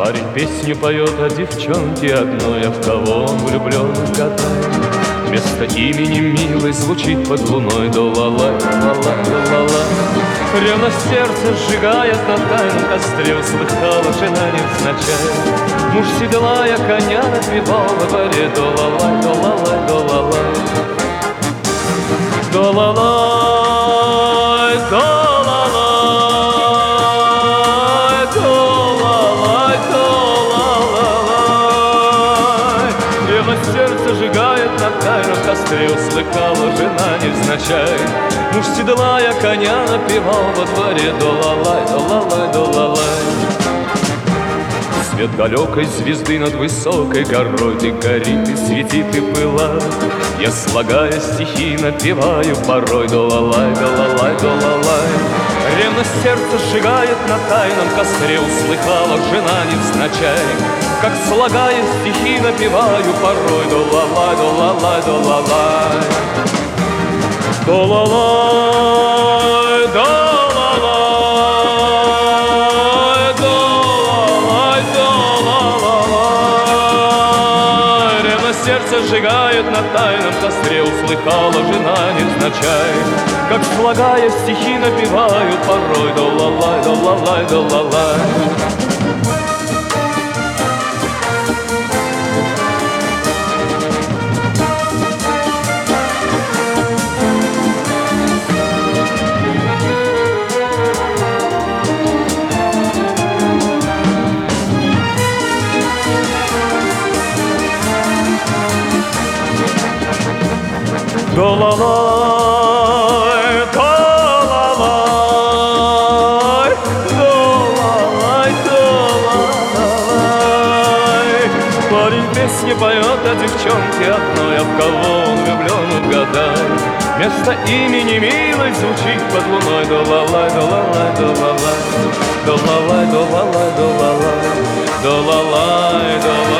Парень песню поет о девчонке одной, а в кого он влюблен гадает. Вместо имени милой звучит под луной до-ла-лай, ла-лай, ла-лай. Ревность сердце сжигает на тайном костре, услыхала жена невзначай. Муж седлая коня напевал во дворе до-ла-лай, до-ла-лай, до-ла-лай. До-ла-лай, до-ла-лай, до-ла-лай, до-ла-лай. Ревность сердце сжигает на тайном костре, услыхала жена невзначай. Муж седлая коня напевал во дворе до-ла-лай, до-ла-лай, до-ла-лай. Свет далекой звезды над высокой горой, ты горит и светит и пылает. Я, слагая стихи, напеваю порой до-ла-лай, до-ла-лай, до-ла-лай. Ревность сердце сжигает на тайном костре, услыхала жена невзначай. Как, слагая стихи, напеваю порой до-ла-лай, до-ла-лай, до-ла-лай. До-ла-лай, до-ла-лай, до-ла-лай, до-ла-лай. Ревность сердце сжигает на тайном костре, услыхала жена невзначай. Как, слагая стихи, напеваю порой до-ла-лай, до-ла-лай, до-ла-лай. До-ла-лай, до-ла-лай, до-ла-лай, до-ла-лай. Парень песни поет о девчонке одной, а в кого он влюблен, угадай. Вместо имени милой звучит под луной до-ла-лай, до-ла-лай, до-ла-лай, до-ла-лай, до-ла-лай, до-ла-лай, до-ла-лай, до-ла-лай.